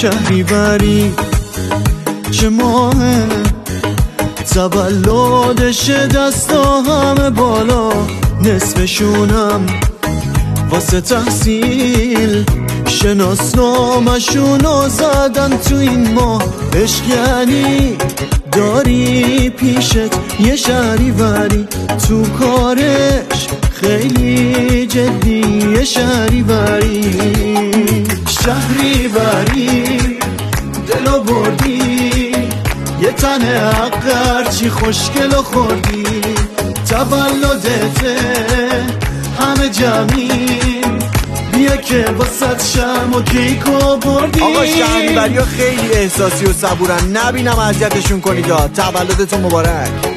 شهریوری چه ماهه تولدش، دستا همه بالا نصفشونم واسه تحصیل، شناسنامشونو زدن تو این ماه. عشق یعنی داری پیشت یه شهریوری تو کارش خیلی جدیه. شهریوری دلو بردی یه تن حقر چی خوشگلو خوردی. تولدته همه جمعیم بیا که واسه شرم و کیکو بردی. آقا شهریوری ها خیلی احساسی و صبورن، نبینم اذیتشون کنید. تولدتون مبارک.